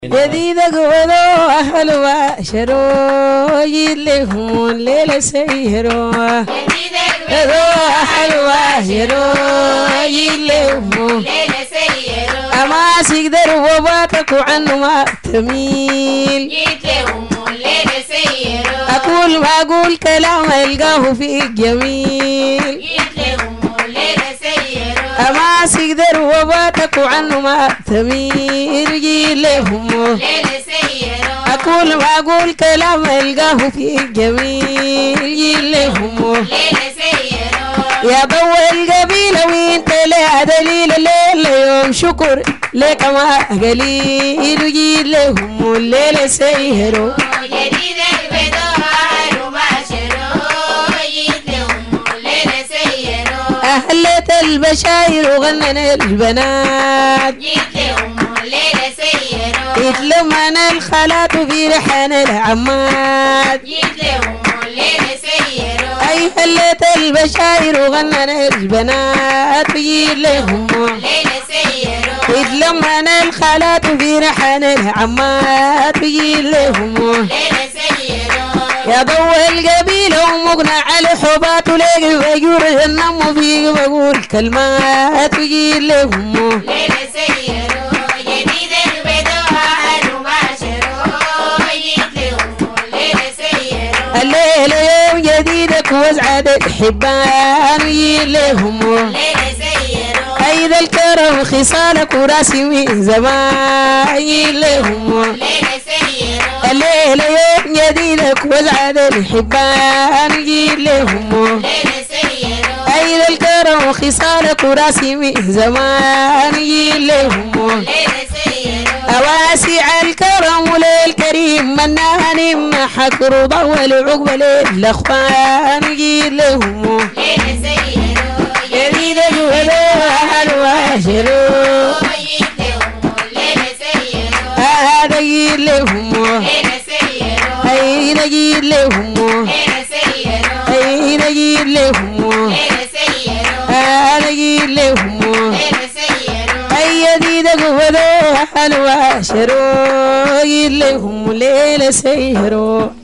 جديدة قولوا أهلوا شروا يلهم ليلة سيروا جديدة قولوا أهلوا شروا يلهم ليلة سيروا أما سيقدر وباتك عنه ما تميل يلهم ليلة سيروا أقول ما أقول كلام ألقاه في جميل يلهم ليلة سيروا أما سيقدر وباتك عنه ما تميل يلهم أقول ما أقول كلام ألقاه في جميل يلهم يا ضوء القبيلة وانت لا دليل الليل يوم شكر لك ما قليل يلهم الليل سيهروا جديد البدار وباشروا يلهم الليل سيهروا أهلت البشاير وغنن البنات يلهم الليل سيهروا يتلمن الخالات في رحن العمات يلهم الليل سيهروا أي هلت البشاير وغنن البنات يلهم الليل سيهروا يتلمن الخالات في رحن العمات يلهم الليل سيهروا يا ضوء القبيلة ومقنع على حبات ولقي فجور النم فيه بقول كلمات يلهم الليل سيهروا جديد البدار وباشروا يلهم الليل سيهروا الليل يوم جديدك وزعد الحبان يلهم الليل سيهروا أيضا الكرم خصالك وراسي من زمان يلهم الليل سيهروا الليل يوم جديدك وزعد الحبان يلهم الليل سيهروا أيضا الكرم خصالك وراسي من زمان يلهم الليل سيهروا أواسع الكرم وللكريم مناني محك رضا والعقب للأخوان يلهم الليل سيهروا جديد الوضوح الواشروا يلهم الليل سيهروا هذا يلهم الليل سيهروا أين يلهم الليل سيهروا أين يلهم الليل سيهروا هذا يلهم الليل سيهروا أي جديد الوضوح الواشروا يلهم الليل سيهروا